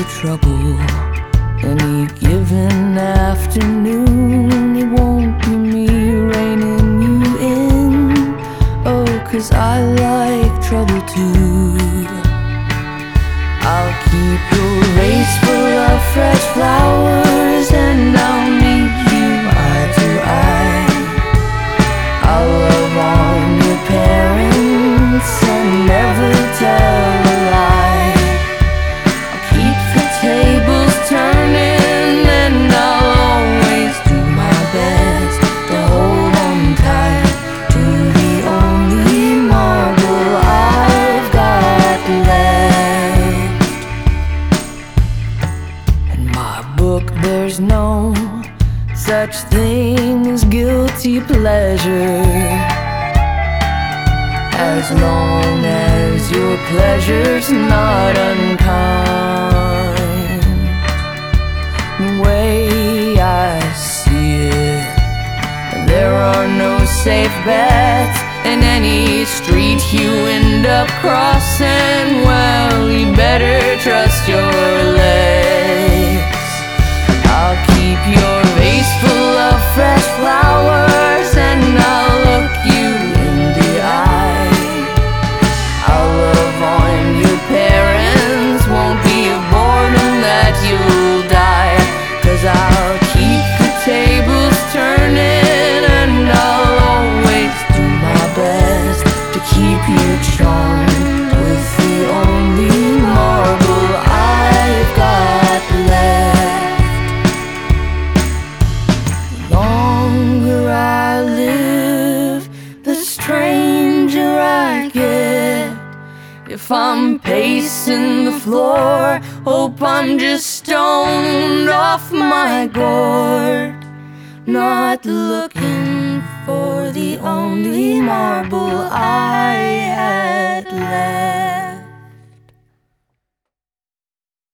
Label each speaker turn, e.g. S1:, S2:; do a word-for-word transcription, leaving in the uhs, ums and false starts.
S1: trouble any given afternoon. It won't be me reining you in. Oh, 'cause I like trouble too. I'll keep your vase full of fresh flowers, and I'll meet you eye to eye. I'll love on your parents and never tell a lie. I'll keep the tables turning, and I'll always do my best to hold on tight to the only marble I've got left. In my book there's no such thing as guilty pleasure, as long as your pleasure's not unkind. The way I see it, there are no safe bets in any street you end up crossing. Well, you better trust your legs. I'll keep your vase full of fresh flowers, and I'll look you in the eye. I'll love on your parents, won't be a boredom that you'll die. 'Cause I'll keep the tables turning, and I'll always do my best to keep you charmed with the only marble I've got left. The longer I live, the stranger I get. If I'm pacing the floor, hope I'm just stoned off my gourd, not looking for the only marble I had left.